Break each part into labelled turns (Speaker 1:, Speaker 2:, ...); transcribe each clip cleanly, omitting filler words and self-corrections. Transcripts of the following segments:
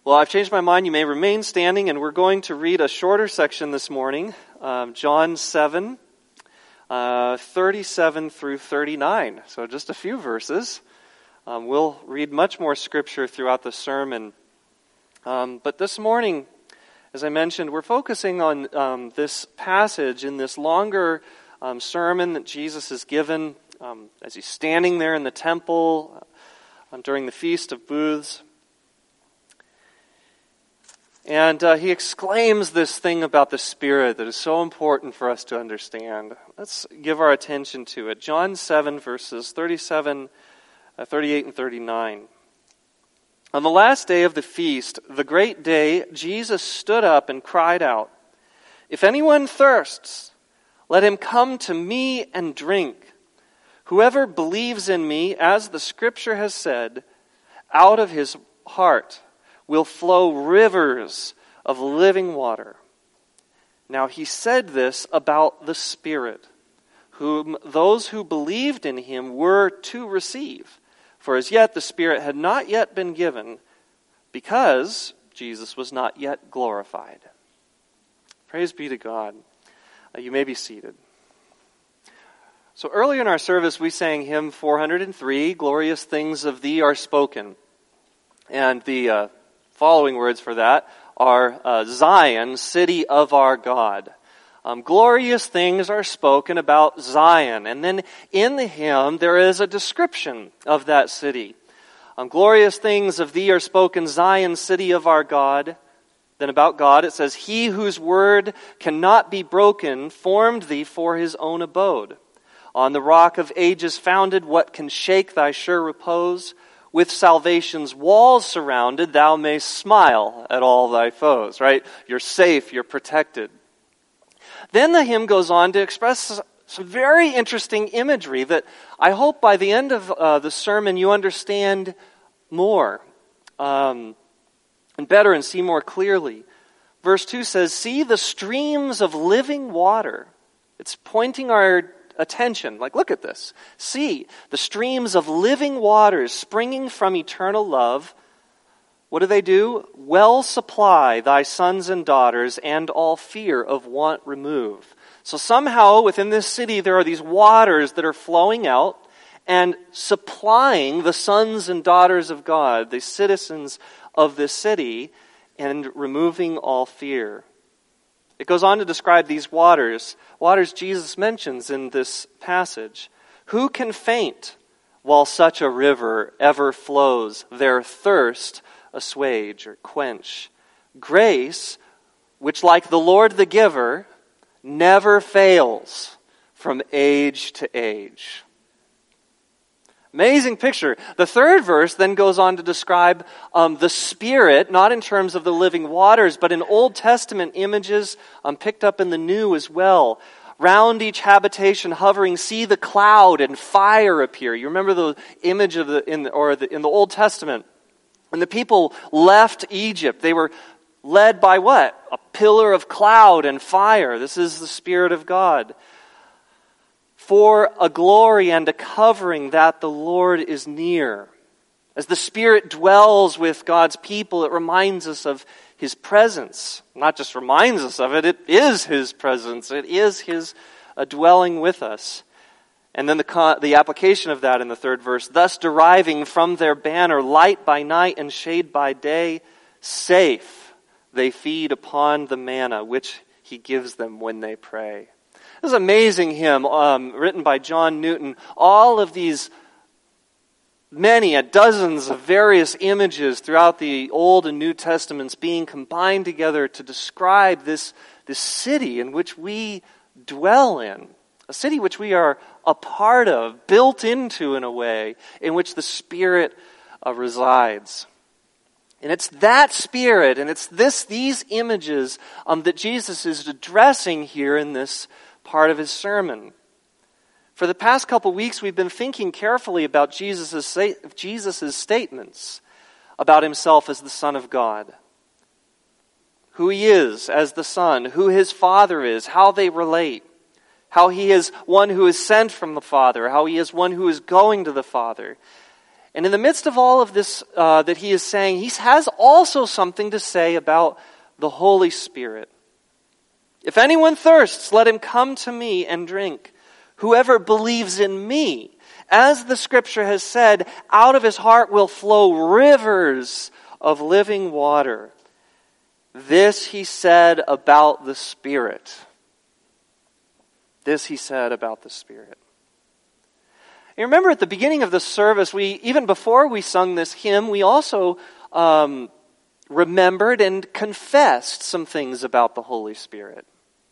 Speaker 1: Well, I've changed my mind. You may remain standing, and we're going to read a shorter section this morning, John 7, 37 through 39. So just a few verses. We'll read much more scripture throughout the sermon. But this morning, as I mentioned, we're focusing on this passage in this longer sermon that Jesus has given as he's standing there in the temple during the Feast of Booths. And he exclaims this thing about the Spirit that is so important for us to understand. Let's give our attention to it. John 7, verses 38 and 39. On the last day of the feast, the great day, Jesus stood up and cried out, "If anyone thirsts, let him come to me and drink. Whoever believes in me, as the Scripture has said, out of his heart will flow rivers of living water." Now he said this about the Spirit, whom those who believed in him were to receive. For as yet the Spirit had not yet been given, because Jesus was not yet glorified. Praise be to God. You may be seated. So earlier in our service we sang hymn 403, "Glorious Things of Thee Are Spoken." And the following words for that are Zion, city of our God. Glorious things are spoken about Zion. And then in the hymn, there is a description of that city. Glorious things of thee are spoken, Zion, city of our God. Then about God, it says, He whose word cannot be broken formed thee for his own abode. On the rock of ages founded, what can shake thy sure repose? With salvation's walls surrounded, thou mayst smile at all thy foes, right? You're safe, you're protected. Then the hymn goes on to express some very interesting imagery that I hope by the end of the sermon you understand more and better and see more clearly. Verse 2 says, "See the streams of living water." It's pointing our attention, like, look at this. "See the streams of living waters springing from eternal love. What do? Well supply thy sons and daughters, and all fear of want remove." So somehow within this city there are these waters that are flowing out and supplying the sons and daughters of God, the citizens of this city, and removing all fear. It goes on to describe these waters Jesus mentions in this passage. "Who can faint while such a river ever flows, their thirst assuage or quench? Grace, which like the Lord the giver, never fails from age to age." Amazing picture. The third verse then goes on to describe the Spirit, not in terms of the living waters, but in Old Testament images picked up in the New as well. Round each habitation hovering, see the cloud and fire appear. You remember the image of in the Old Testament. When the people left Egypt, they were led by what? A pillar of cloud and fire. This is the Spirit of God. For a glory and a covering that the Lord is near. As the Spirit dwells with God's people, it reminds us of His presence. Not just reminds us of it, it is His presence. It is His dwelling with us. And then the application of that in the third verse, "Thus deriving from their banner light by night and shade by day, safe they feed upon the manna which He gives them when they pray." This is an amazing hymn written by John Newton. All of these dozens of various images throughout the Old and New Testaments being combined together to describe this city in which we dwell in. A city which we are a part of, built into in a way, in which the Spirit resides. And it's that Spirit, and it's these images that Jesus is addressing here in this part of his sermon. For the past couple weeks, we've been thinking carefully about Jesus' statements about himself as the Son of God. Who he is as the Son, who his Father is, how they relate, how he is one who is sent from the Father, how he is one who is going to the Father. And in the midst of all of this that he is saying, he has also something to say about the Holy Spirit. If anyone thirsts, let him come to me and drink. Whoever believes in me, as the scripture has said, out of his heart will flow rivers of living water. This he said about the Spirit. This he said about the Spirit. You remember at the beginning of the service, even before we sung this hymn, we also remembered and confessed some things about the Holy Spirit.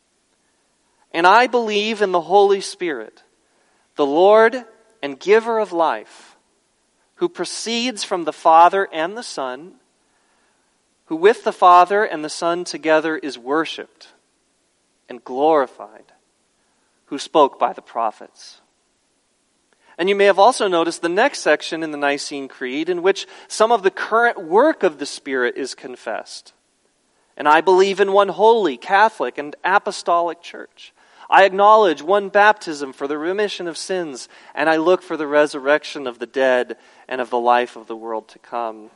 Speaker 1: And I believe in the Holy Spirit, the Lord and giver of life, who proceeds from the Father and the Son, who with the Father and the Son together is worshipped and glorified, who spoke by the prophets. And you may have also noticed the next section in the Nicene Creed in which some of the current work of the Spirit is confessed. And I believe in one holy, Catholic, and apostolic church. I acknowledge one baptism for the remission of sins, and I look for the resurrection of the dead and of the life of the world to come.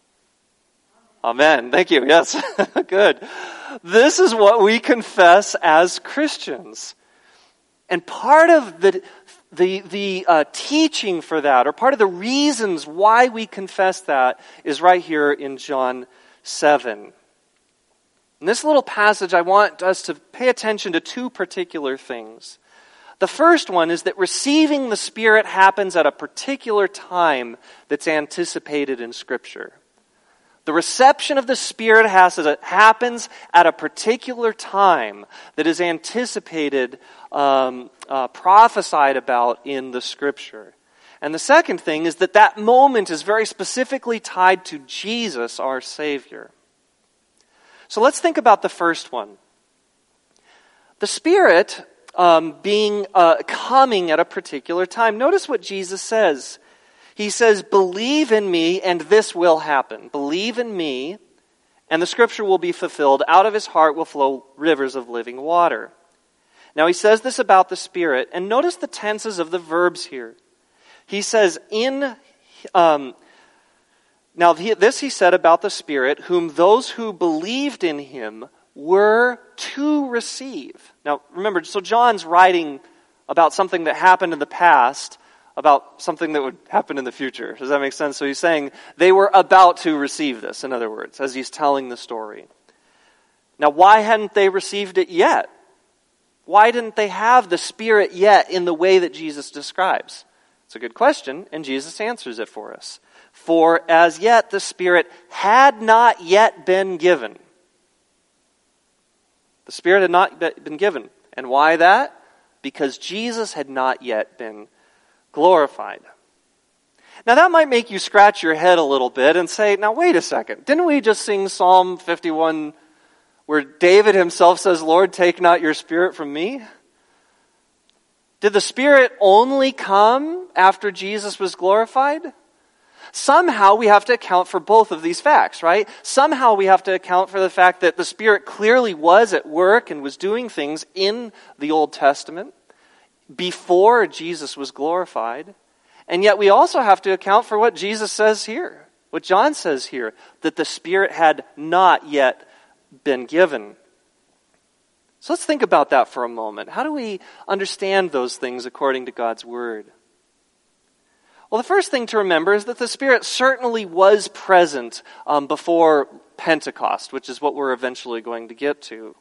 Speaker 1: Amen. Thank you. Yes. Good. This is what we confess as Christians. And part of the teaching for that, or part of the reasons why we confess that, is right here in John 7. In this little passage, I want us to pay attention to two particular things. The first one is that receiving the Spirit happens at a particular time that's anticipated in Scripture. The reception of the Spirit happens at a particular time that is anticipated, prophesied about in the Scripture. And the second thing is that moment is very specifically tied to Jesus, our Savior. So let's think about the first one. The Spirit coming at a particular time. Notice what Jesus says. He says, believe in me and this will happen. Believe in me and the scripture will be fulfilled. Out of his heart will flow rivers of living water. Now he says this about the Spirit, and notice the tenses of the verbs here. He says, this he said about the Spirit, whom those who believed in him were to receive. Now remember, so John's writing about something that happened in the past, about something that would happen in the future. Does that make sense? So he's saying they were about to receive this, in other words, as he's telling the story. Now why hadn't they received it yet? Why didn't they have the Spirit yet in the way that Jesus describes? It's a good question, and Jesus answers it for us. For as yet the Spirit had not yet been given. The Spirit had not been given. And why that? Because Jesus had not yet been glorified. Now that might make you scratch your head a little bit and say, now wait a second, didn't we just sing Psalm 51 where David himself says, Lord, take not your Spirit from me? Did the Spirit only come after Jesus was glorified? Somehow we have to account for both of these facts, right? Somehow we have to account for the fact that the Spirit clearly was at work and was doing things in the Old Testament before Jesus was glorified. And yet we also have to account for what Jesus says here, what John says here, that the Spirit had not yet been given. So let's think about that for a moment. How do we understand those things according to God's Word? Well, the first thing to remember is that the Spirit certainly was present before Pentecost, which is what we're eventually going to get to.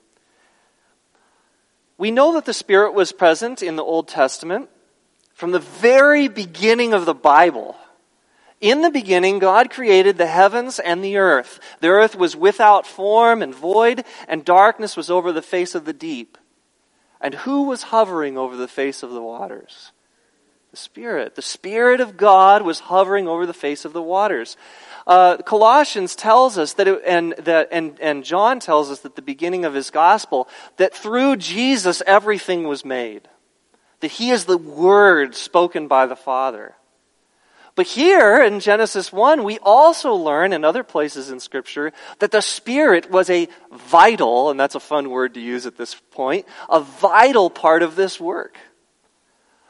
Speaker 1: We know that the Spirit was present in the Old Testament from the very beginning of the Bible. In the beginning, God created the heavens and the earth. The earth was without form and void, and darkness was over the face of the deep. And who was hovering over the face of the waters? The Spirit. The Spirit of God was hovering over the face of the waters. Colossians tells us and John tells us at the beginning of his gospel that through Jesus everything was made. That he is the Word spoken by the Father. But here in Genesis 1, we also learn in other places in Scripture that the Spirit was a vital, and that's a fun word to use at this point, a vital part of this work.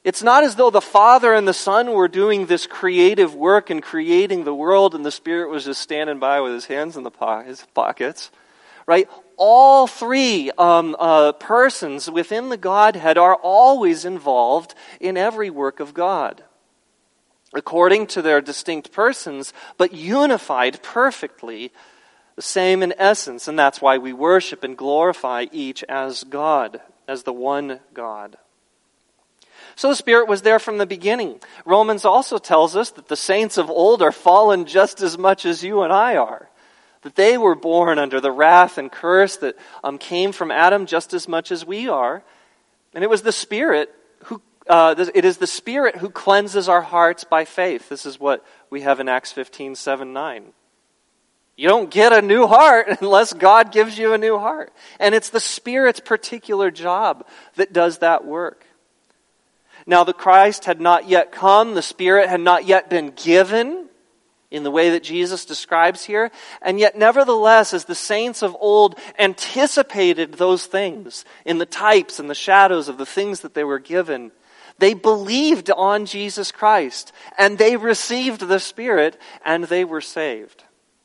Speaker 1: It's not as though the Father and the Son were doing this creative work and creating the world and the Spirit was just standing by with his hands in his pockets, right? All three persons within the Godhead are always involved in every work of God, according to their distinct persons, but unified perfectly, the same in essence. And that's why we worship and glorify each as God, as the one God. So the Spirit was there from the beginning. Romans also tells us that the saints of old are fallen just as much as you and I are. That they were born under the wrath and curse that came from Adam just as much as we are. And it was the Spirit who cleanses our hearts by faith. This is what we have in Acts 15:7-9. You don't get a new heart unless God gives you a new heart. And it's the Spirit's particular job that does that work. Now the Christ had not yet come, the Spirit had not yet been given in the way that Jesus describes here, and yet nevertheless, as the saints of old anticipated those things in the types and the shadows of the things that they were given, they believed on Jesus Christ, and they received the Spirit, and they were saved.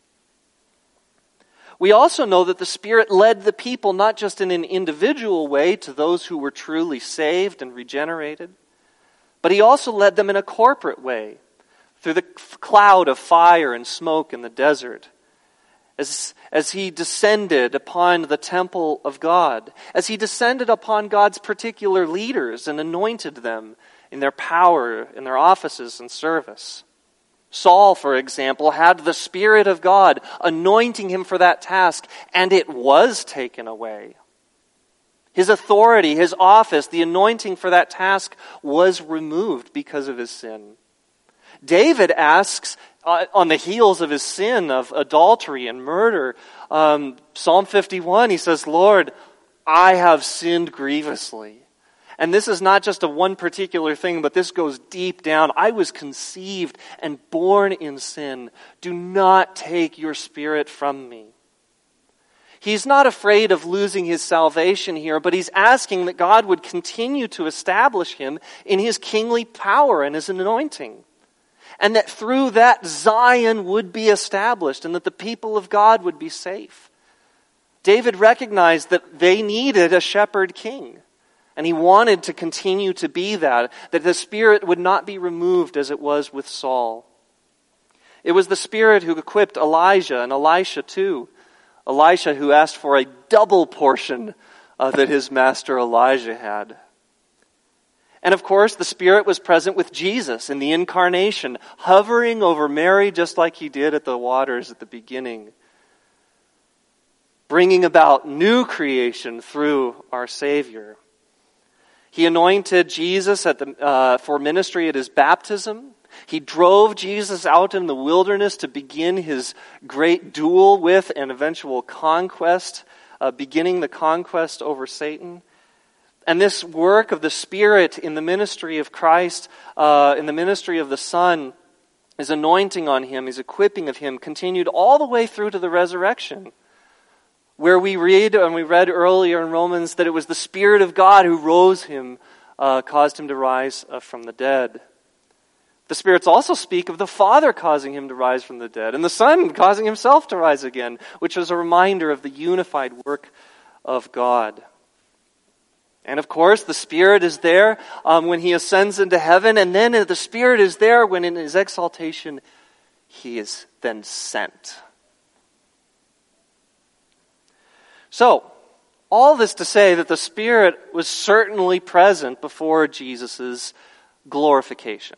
Speaker 1: We also know that the Spirit led the people not just in an individual way to those who were truly saved and regenerated, but he also led them in a corporate way, through the cloud of fire and smoke in the desert, as he descended upon the temple of God, as he descended upon God's particular leaders and anointed them in their power, in their offices and service. Saul, for example, had the Spirit of God anointing him for that task, and it was taken away. His authority, his office, the anointing for that task was removed because of his sin. David asks, on the heels of his sin of adultery and murder, Psalm 51, he says, Lord, I have sinned grievously. And this is not just a one particular thing, but this goes deep down. I was conceived and born in sin. Do not take your Spirit from me. He's not afraid of losing his salvation here, but he's asking that God would continue to establish him in his kingly power and his anointing. And that through that Zion would be established and that the people of God would be safe. David recognized that they needed a shepherd king. And he wanted to continue to be that the Spirit would not be removed as it was with Saul. It was the Spirit who equipped Elijah and Elisha too. Elisha who asked for a double portion that his master Elijah had. And of course, the Spirit was present with Jesus in the incarnation, hovering over Mary just like he did at the waters at the beginning, bringing about new creation through our Savior. He anointed Jesus for ministry at his baptism. He drove Jesus out in the wilderness to begin his great duel with and eventual conquest, beginning the conquest over Satan. And this work of the Spirit in the ministry of Christ, in the ministry of the Son, his anointing on him, his equipping of him, continued all the way through to the resurrection, where we read, and we read earlier in Romans, that it was the Spirit of God who rose him, caused him to rise from the dead. The Spirits also speak of the Father causing him to rise from the dead, and the Son causing himself to rise again, which was a reminder of the unified work of God. And of course, the Spirit is there when he ascends into heaven, and then the Spirit is there when in his exaltation he is then sent. So, all this to say that the Spirit was certainly present before Jesus' glorification.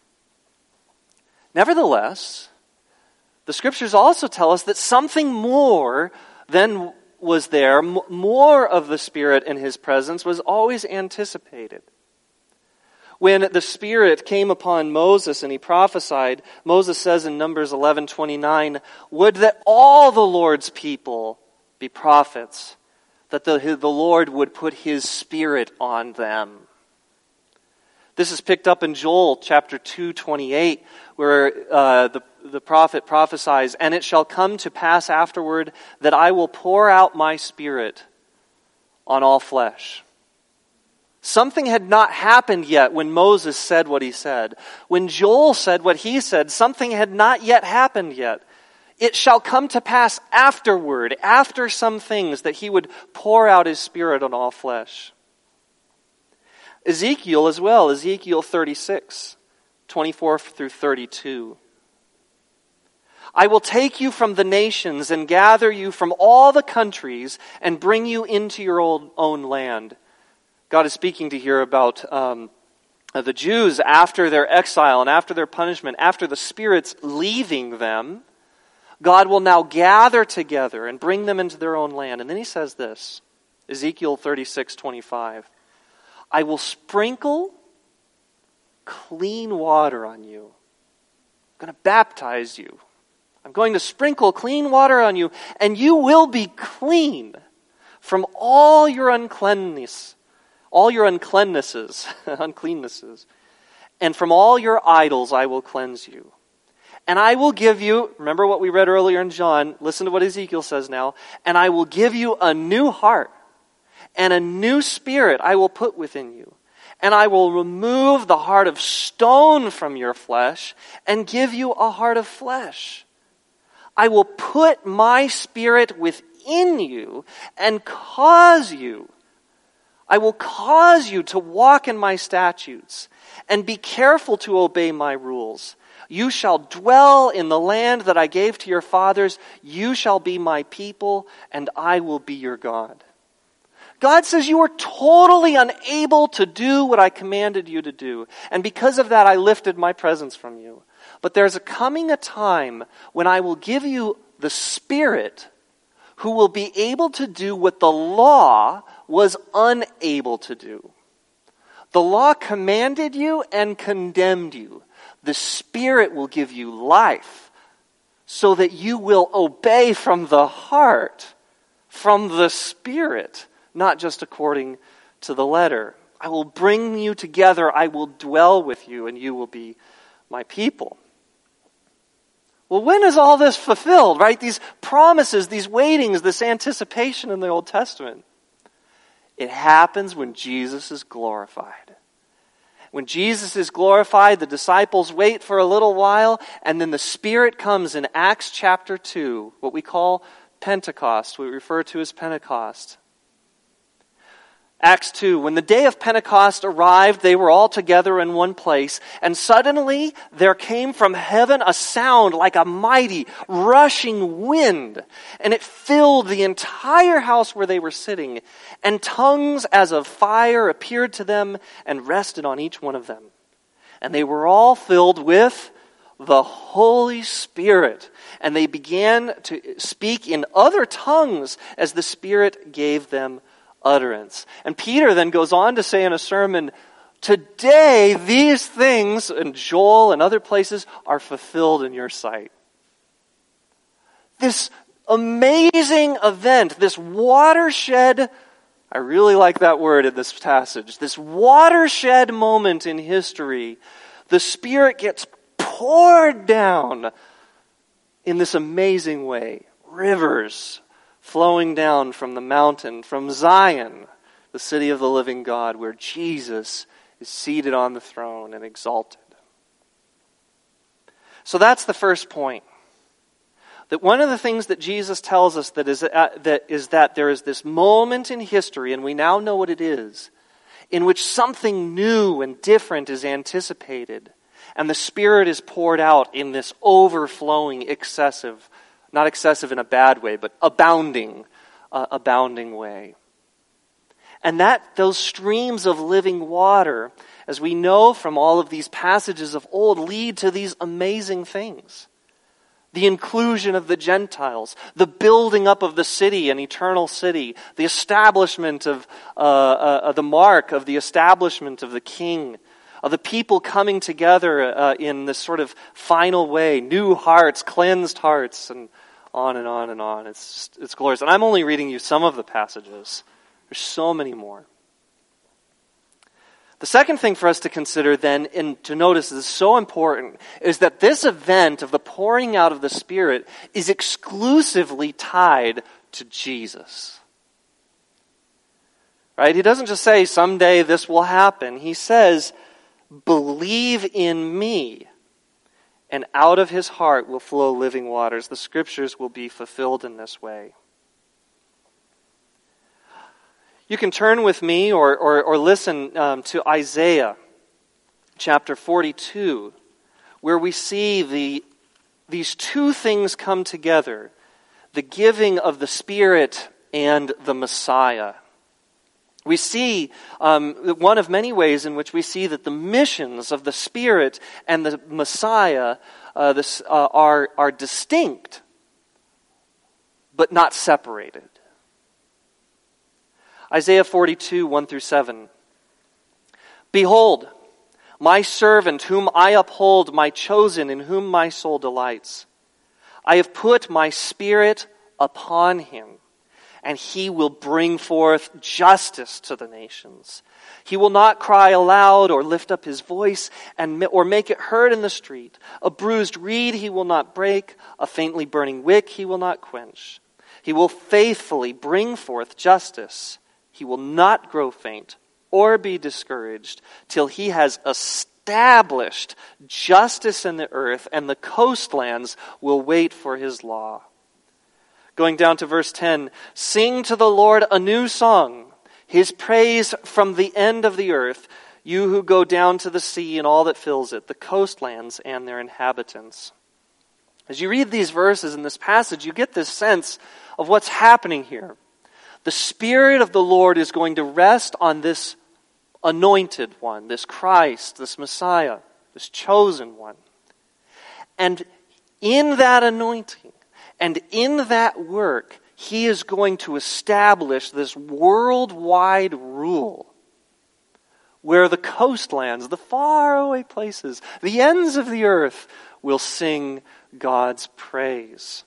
Speaker 1: Nevertheless, the Scriptures also tell us that something more than was there, more of the Spirit and his presence was always anticipated. When the Spirit came upon Moses and he prophesied, Moses says in Numbers 11:29, "Would that all the Lord's people be prophets, that the Lord would put his Spirit on them." This is picked up in Joel chapter 2:28, where the prophet prophesies, "And it shall come to pass afterward that I will pour out my Spirit on all flesh." Something had not happened yet when Moses said what he said. When Joel said what he said, something had not yet happened yet. It shall come to pass afterward, after some things, that he would pour out his Spirit on all flesh. Ezekiel as well, Ezekiel 36, 24 through 32. I will take you from the nations and gather you from all the countries and bring you into your own land. God is speaking to here about the Jews after their exile and after their punishment, after the Spirit's leaving them. God will now gather together and bring them into their own land. And then he says this, Ezekiel 36:25. I will sprinkle clean water on you. I'm going to baptize you. I'm going to sprinkle clean water on you, and you will be clean from all your uncleannesses, and from all your idols I will cleanse you. And I will give you, remember what we read earlier in John, listen to what Ezekiel says now, and I will give you a new heart, and a new spirit I will put within you. And I will remove the heart of stone from your flesh, and give you a heart of flesh. I will put my Spirit within you, and I will cause you to walk in my statutes, and be careful to obey my rules. You shall dwell in the land that I gave to your fathers. You shall be my people, and I will be your God. God says you were totally unable to do what I commanded you to do. And because of that, I lifted my presence from you. But there's coming a time when I will give you the Spirit who will be able to do what the law was unable to do. The law commanded you and condemned you. The Spirit will give you life so that you will obey from the heart, from the Spirit, not just according to the letter. I will bring you together. I will dwell with you, and you will be my people. Well, when is all this fulfilled, right? These promises, these waitings, this anticipation in the Old Testament. It happens when Jesus is glorified. When Jesus is glorified, the disciples wait for a little while, and then the Spirit comes in Acts chapter 2, what we call Pentecost, what we refer to as Pentecost. Acts 2, when the day of Pentecost arrived, they were all together in one place, and suddenly there came from heaven a sound like a mighty rushing wind, and it filled the entire house where they were sitting, and tongues as of fire appeared to them and rested on each one of them. And they were all filled with the Holy Spirit, and they began to speak in other tongues as the Spirit gave them utterance. And Peter then goes on to say in a sermon, today these things, in Joel and other places, are fulfilled in your sight. This amazing event, this watershed, I really like that word in this passage, this watershed moment in history, the Spirit gets poured down in this amazing way. Rivers flowing down from the mountain, from Zion, the city of the living God, where Jesus is seated on the throne and exalted. So that's the first point. That one of the things that Jesus tells us is that there is this moment in history, and we now know what it is, in which something new and different is anticipated, and the Spirit is poured out in this overflowing, excessive, not excessive in a bad way, but abounding way. And those streams of living water, as we know from all of these passages of old, lead to these amazing things. The inclusion of the Gentiles, the building up of the city, an eternal city, the establishment of the mark of the establishment of the king, of the people coming together in this sort of final way, new hearts, cleansed hearts, and on and on and on. It's glorious. And I'm only reading you some of the passages. There's so many more. The second thing for us to consider then, and to notice is so important, is that this event of the pouring out of the Spirit is exclusively tied to Jesus. Right? He doesn't just say, someday this will happen. He says, believe in me, and out of his heart will flow living waters. The scriptures will be fulfilled in this way. You can turn with me or listen to Isaiah chapter 42, where we see these two things come together, the giving of the Spirit and the Messiah. We see one of many ways in which we see that the missions of the Spirit and the Messiah are distinct, but not separated. Isaiah 42, 1 through 7. Behold, my servant whom I uphold, my chosen, in whom my soul delights. I have put my Spirit upon him, and he will bring forth justice to the nations. He will not cry aloud or lift up his voice or make it heard in the street. A bruised reed he will not break, a faintly burning wick he will not quench. He will faithfully bring forth justice. He will not grow faint or be discouraged till he has established justice in the earth, and the coastlands will wait for his law. Going down to verse 10, sing to the Lord a new song, his praise from the end of the earth, you who go down to the sea and all that fills it, the coastlands and their inhabitants. As you read these verses in this passage, you get this sense of what's happening here. The Spirit of the Lord is going to rest on this anointed one, this Christ, this Messiah, this chosen one. And in that anointing and in that work, he is going to establish this worldwide rule where the coastlands, the faraway places, the ends of the earth will sing God's praise.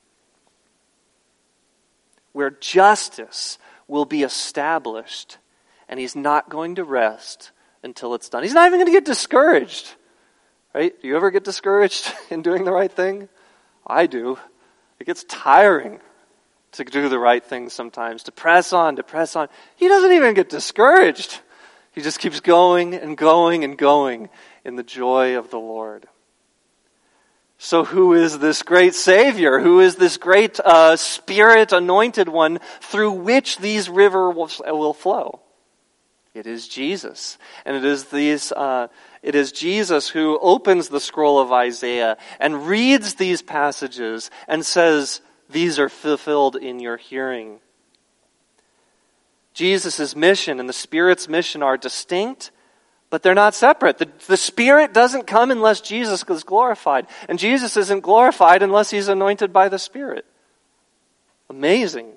Speaker 1: Where justice will be established, and he's not going to rest until it's done. He's not even going to get discouraged. Right? Do you ever get discouraged in doing the right thing? I do. It gets tiring to do the right thing sometimes, to press on. He doesn't even get discouraged. He just keeps going and going and going in the joy of the Lord. So who is this great Savior? Who is this great Spirit-anointed one through which these rivers will flow? It is Jesus. And it is Jesus who opens the scroll of Isaiah and reads these passages and says, these are fulfilled in your hearing. Jesus' mission and the Spirit's mission are distinct, but they're not separate. The Spirit doesn't come unless Jesus is glorified. And Jesus isn't glorified unless he's anointed by the Spirit. Amazing.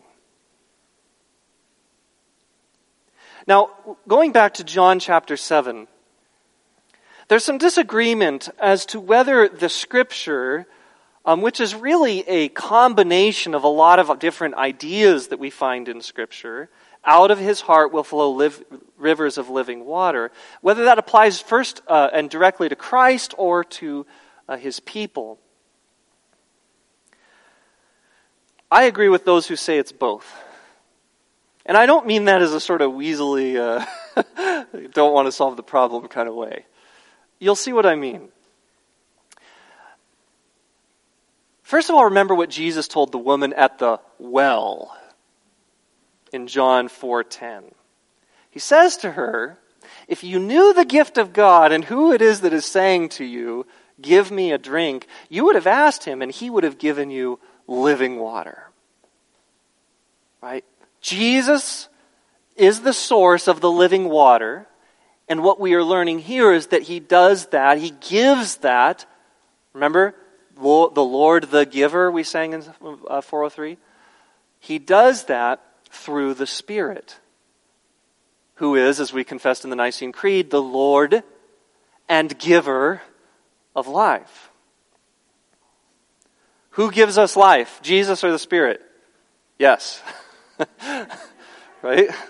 Speaker 1: Now, going back to John chapter 7, there's some disagreement as to whether the Scripture, which is really a combination of a lot of different ideas that we find in Scripture, out of his heart will flow rivers of living water, whether that applies first and directly to Christ or to his people. I agree with those who say it's both. And I don't mean that as a sort of weaselly, don't want to solve the problem kind of way. You'll see what I mean. First of all, remember what Jesus told the woman at the well in John 4:10. He says to her, if you knew the gift of God and who it is that is saying to you, give me a drink, you would have asked him and he would have given you living water. Right? Jesus is the source of the living water, and what we are learning here is that he does that, he gives that. Remember, the Lord the giver, we sang in 403? He does that through the Spirit, who is, as we confessed in the Nicene Creed, the Lord and giver of life. Who gives us life? Jesus or the Spirit? Yes. Right?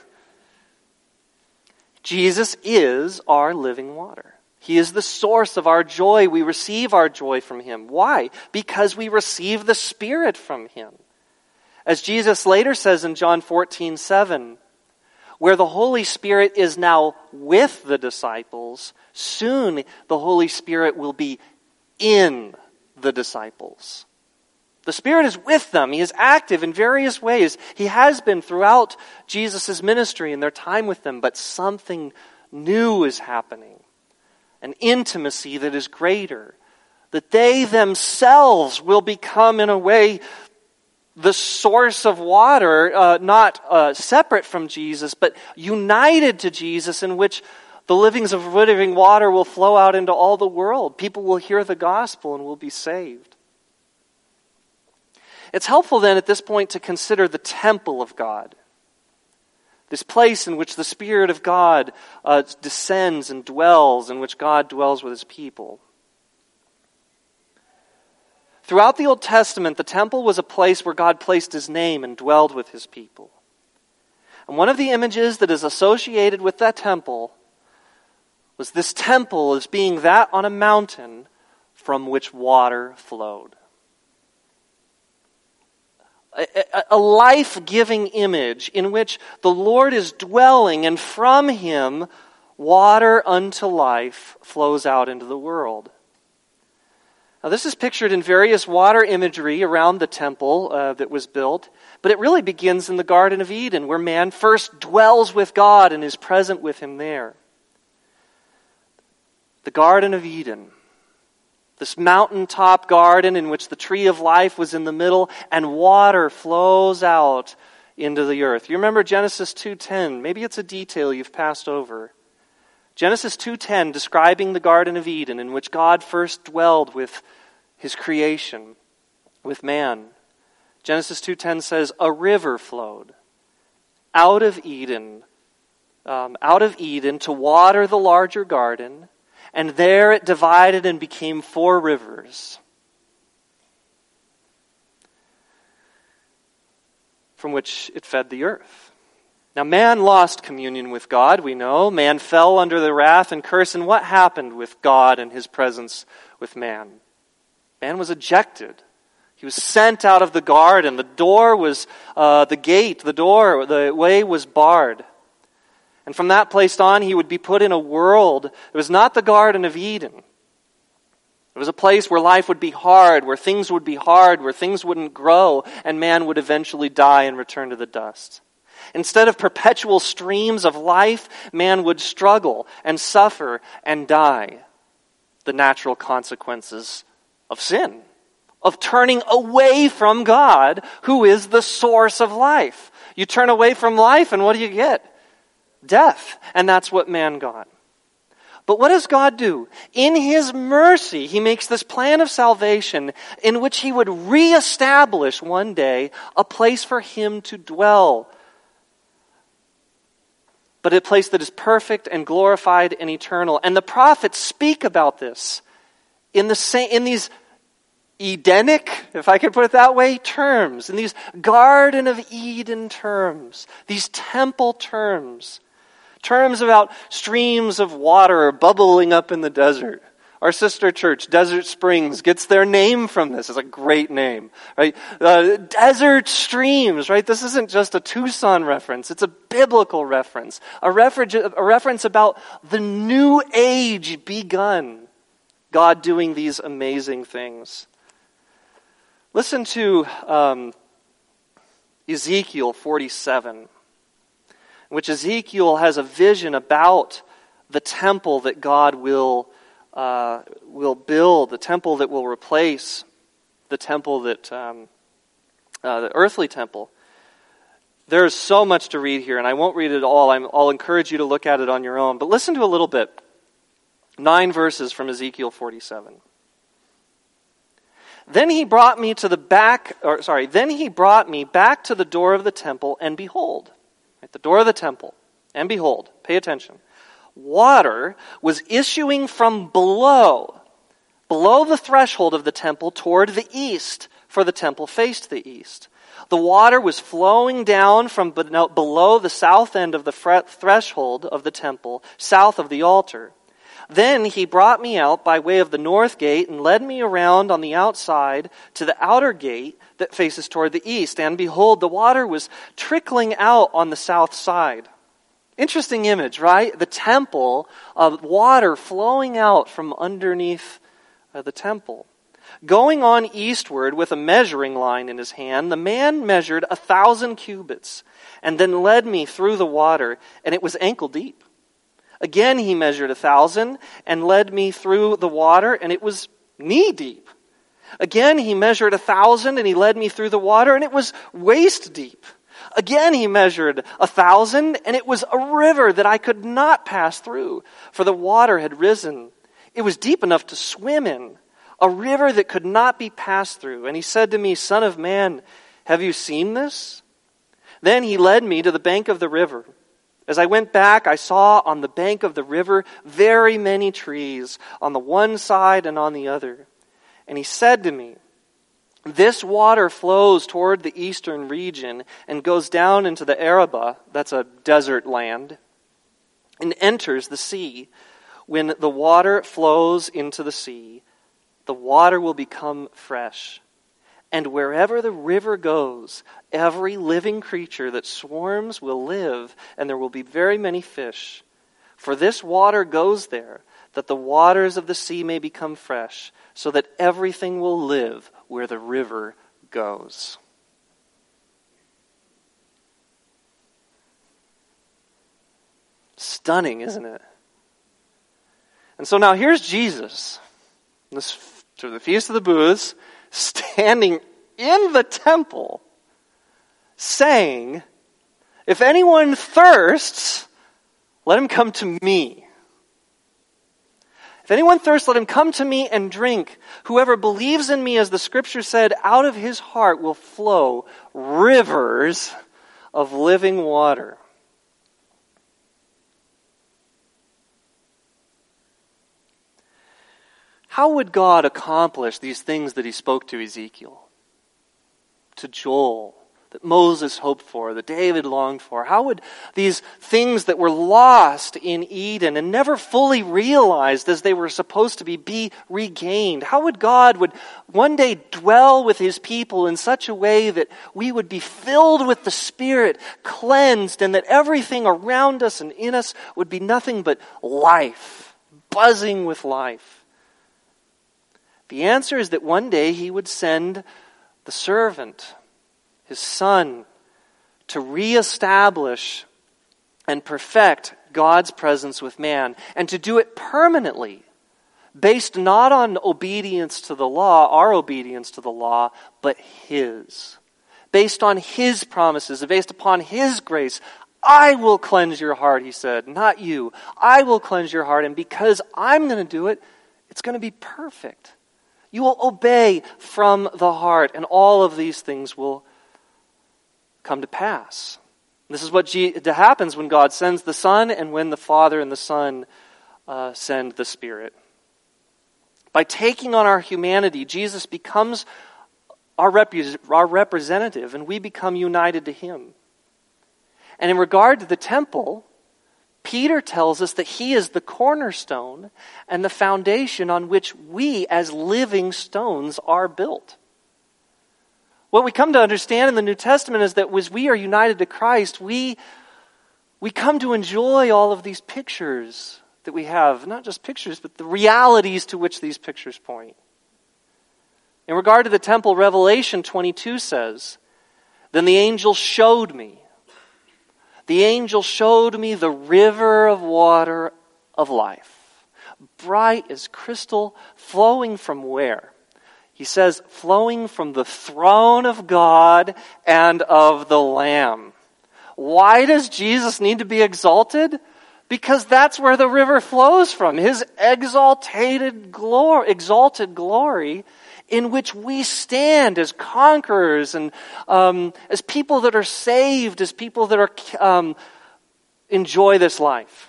Speaker 1: Jesus is our living water. He is the source of our joy. We receive our joy from him. Why? Because we receive the Spirit from him. As Jesus later says in John 14:7, Where the Holy Spirit is now with the disciples, soon the Holy Spirit will be in the disciples. The Spirit is with them. He is active in various ways. He has been throughout Jesus' ministry and their time with them, but something new is happening. An intimacy that is greater. That they themselves will become, in a way, the source of water, not separate from Jesus, but united to Jesus, in which the livings of living water will flow out into all the world. People will hear the gospel and will be saved. It's helpful then at this point to consider the temple of God. This place in which the Spirit of God descends and dwells, in which God dwells with His people. Throughout the Old Testament, the temple was a place where God placed His name and dwelled with His people. And one of the images that is associated with that temple was this temple as being that on a mountain from which water flowed. A life-giving image in which the Lord is dwelling, and from Him, water unto life flows out into the world. Now, this is pictured in various water imagery around the temple that was built, but it really begins in the Garden of Eden, where man first dwells with God and is present with Him there. The Garden of Eden. This mountaintop garden in which the tree of life was in the middle and water flows out into the earth. You remember Genesis 2:10. Maybe it's a detail you've passed over. Genesis 2:10 describing the Garden of Eden in which God first dwelled with His creation, with man. Genesis 2:10 says, a river flowed out of Eden to water the larger garden. And there it divided and became 4 rivers, from which it fed the earth. Now man lost communion with God, we know. Man fell under the wrath and curse. And what happened with God and His presence with man? Man was ejected. He was sent out of the garden. The door was, the way was barred. And from that place on, he would be put in a world that was not the Garden of Eden. It was a place where life would be hard, where things would be hard, where things wouldn't grow, and man would eventually die and return to the dust. Instead of perpetual streams of life, man would struggle and suffer and die. The natural consequences of sin, of turning away from God, who is the source of life. You turn away from life, and what do you get? Death. And that's what man got. But what does God do? In His mercy, He makes this plan of salvation in which He would reestablish one day a place for Him to dwell. But a place that is perfect and glorified and eternal. And the prophets speak about this in these Edenic, if I could put it that way, terms. In these Garden of Eden terms. These temple terms. Terms about streams of water bubbling up in the desert. Our sister church, Desert Springs, gets their name from this. It's a great name, right? Desert streams, right? This isn't just a Tucson reference. It's a biblical reference. A reference about the new age begun. God doing these amazing things. Listen to Ezekiel 47. In which Ezekiel has a vision about the temple that God will build, the temple that will replace the temple that the earthly temple. There is so much to read here, and I won't read it all. I'll encourage you to look at it on your own. But listen to a little bit. 9 verses from Ezekiel 47. Then he brought me back to the door of the temple, and behold. At the door of the temple, and behold, pay attention, water was issuing from below the threshold of the temple toward the east, for the temple faced the east. The water was flowing down from below the south end of the threshold of the temple, south of the altar. Then he brought me out by way of the north gate and led me around on the outside to the outer gate that faces toward the east. And behold, the water was trickling out on the south side. Interesting image, right? The temple of water flowing out from underneath the temple. Going on eastward with a measuring line in his hand, the man measured 1,000 cubits and then led me through the water, and it was ankle deep. Again he measured 1,000 and led me through the water, and it was knee deep. Again he measured 1,000 and he led me through the water, and it was waist deep. Again he measured 1,000, and it was a river that I could not pass through, for the water had risen. It was deep enough to swim in, a river that could not be passed through. And he said to me, Son of man, have you seen this? Then he led me to the bank of the river. As I went back, I saw on the bank of the river very many trees, on the one side and on the other. And he said to me, this water flows toward the eastern region and goes down into the Arabah, that's a desert land, and enters the sea. When the water flows into the sea, the water will become fresh. And wherever the river goes, every living creature that swarms will live, and there will be very many fish. For this water goes there, that the waters of the sea may become fresh, so that everything will live where the river goes. Stunning, isn't it? And so now here's Jesus, to the Feast of the Booths, standing in the temple, saying, if anyone thirsts, let him come to me. If anyone thirsts, let him come to me and drink. Whoever believes in me, as the scripture said, out of his heart will flow rivers of living water. How would God accomplish these things that he spoke to Ezekiel, to Joel, that Moses hoped for, that David longed for? How would these things that were lost in Eden and never fully realized as they were supposed to be regained? How would God one day dwell with his people in such a way that we would be filled with the Spirit, cleansed, and that everything around us and in us would be nothing but life, buzzing with life? The answer is that one day he would send the servant, his son, to reestablish and perfect God's presence with man, and to do it permanently, based not on obedience to the law, our obedience to the law, but his. Based on his promises, based upon his grace. I will cleanse your heart, he said, not you. I will cleanse your heart, and because I'm going to do it, it's going to be perfect. You will obey from the heart, and all of these things will come to pass. This is what happens when God sends the Son and when the Father and the Son send the Spirit. By taking on our humanity, Jesus becomes our representative, and we become united to him. And in regard to the temple, Peter tells us that he is the cornerstone and the foundation on which we as living stones are built. What we come to understand in the New Testament is that as we are united to Christ, we come to enjoy all of these pictures that we have. Not just pictures, but the realities to which these pictures point. In regard to the temple, Revelation 22 says, then the angel showed me. The angel showed me the river of water of life, bright as crystal, flowing from where? He says, flowing from the throne of God and of the Lamb. Why does Jesus need to be exalted? Because that's where the river flows from. His exalted glory in which we stand as conquerors and as people that are saved, as people that are enjoy this life.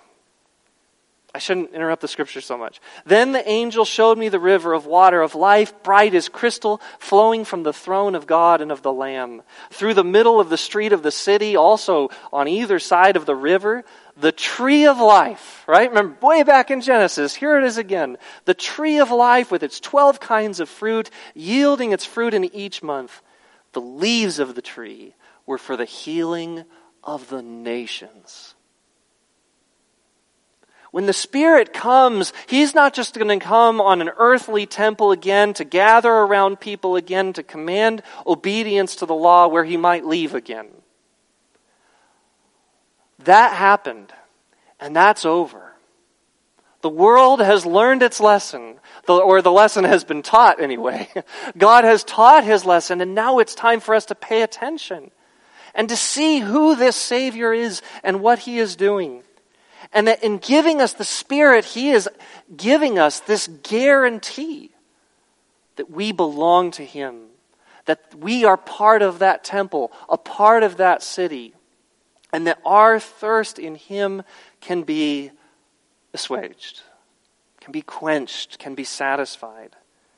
Speaker 1: I shouldn't interrupt the scripture so much. Then the angel showed me the river of water of life, bright as crystal, flowing from the throne of God and of the Lamb. Through the middle of the street of the city, also on either side of the river, the tree of life, right? Remember, way back in Genesis, here it is again. The tree of life with its 12 kinds of fruit, yielding its fruit in each month. The leaves of the tree were for the healing of the nations. When the Spirit comes, He's not just going to come on an earthly temple again to gather around people again to command obedience to the law where He might leave again. That happened, and that's over. The world has learned its lesson, or the lesson has been taught anyway. God has taught His lesson, and now it's time for us to pay attention and to see who this Savior is and what He is doing. And that in giving us the Spirit, He is giving us this guarantee that we belong to Him, that we are part of that temple, a part of that city, and that our thirst in Him can be assuaged, can be quenched, can be satisfied.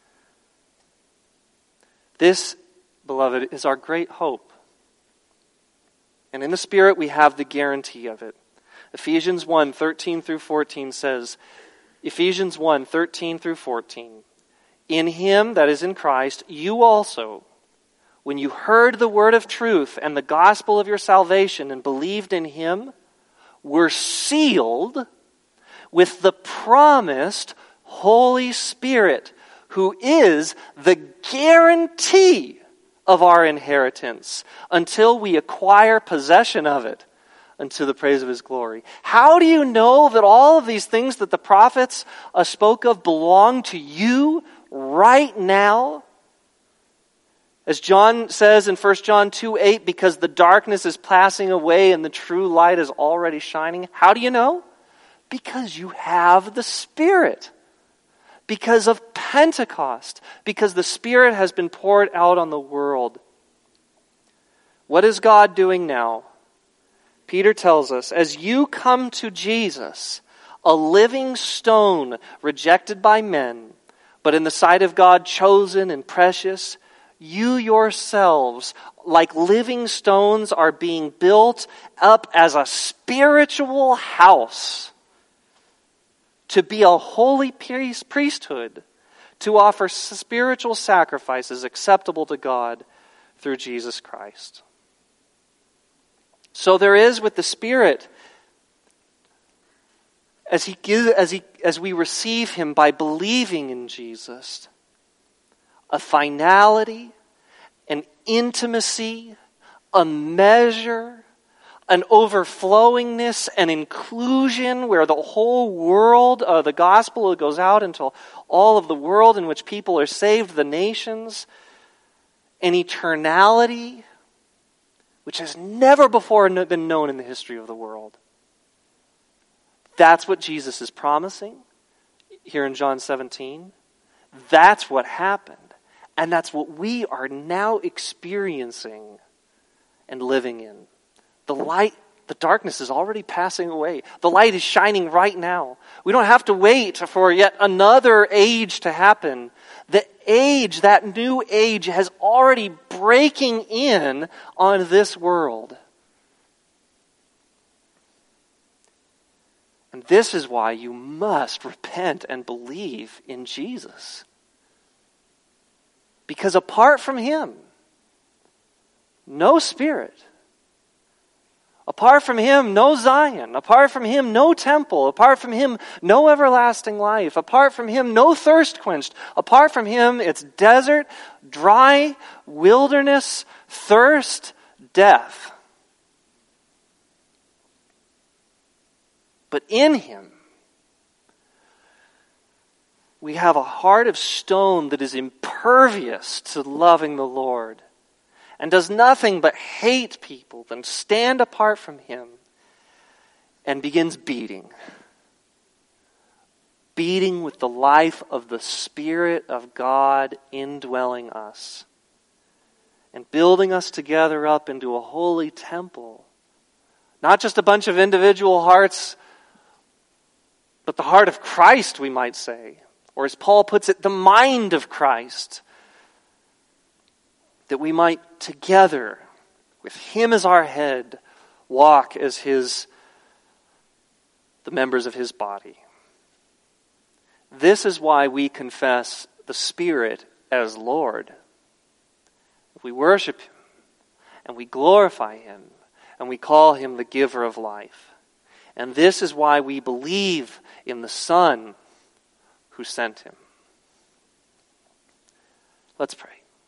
Speaker 1: This, beloved, is our great hope. And in the Spirit we have the guarantee of it. Ephesians 1, 13 through 14 says, Ephesians 1, 13 through 14, in Him, that is in Christ, you also, when you heard the word of truth and the gospel of your salvation and believed in Him, were sealed with the promised Holy Spirit, who is the guarantee of our inheritance until we acquire possession of it, unto the praise of His glory. How do you know that all of these things that the prophets spoke of belong to you right now? As John says in 1 John 2:8, because the darkness is passing away and the true light is already shining. How do you know? Because you have the Spirit. Because of Pentecost. Because the Spirit has been poured out on the world. What is God doing now? Peter tells us, as you come to Jesus, a living stone rejected by men, but in the sight of God chosen and precious, you yourselves, like living stones, are being built up as a spiritual house to be a holy priesthood, to offer spiritual sacrifices acceptable to God through Jesus Christ. So there is with the Spirit, as we receive Him by believing in Jesus, a finality, an intimacy, a measure, an overflowingness, an inclusion where the whole world, the gospel goes out into all of the world in which people are saved, the nations, an eternality which has never before been known in the history of the world. That's what Jesus is promising here in John 17. That's what happened. And that's what we are now experiencing and living in. The light, the darkness is already passing away. The light is shining right now. We don't have to wait for yet another age to happen. The age, that new age, has already breaking in on this world. And this is why you must repent and believe in Jesus. Because apart from Him, no Spirit. Apart from Him, no Zion. Apart from Him, no temple. Apart from Him, no everlasting life. Apart from Him, no thirst quenched. Apart from Him, it's desert, dry, wilderness, thirst, death. But in Him, we have a heart of stone that is impervious to loving the Lord and does nothing but hate people and stand apart from Him and begins beating with the life of the Spirit of God indwelling us and building us together up into a holy temple. Not just a bunch of individual hearts, but the heart of Christ, we might say. Or as Paul puts it, the mind of Christ. That we might together, with Him as our head, walk as the members of His body. This is why we confess the Spirit as Lord. We worship Him, and we glorify Him, and we call Him the giver of life. And this is why we believe in the Son who sent him. Let's pray.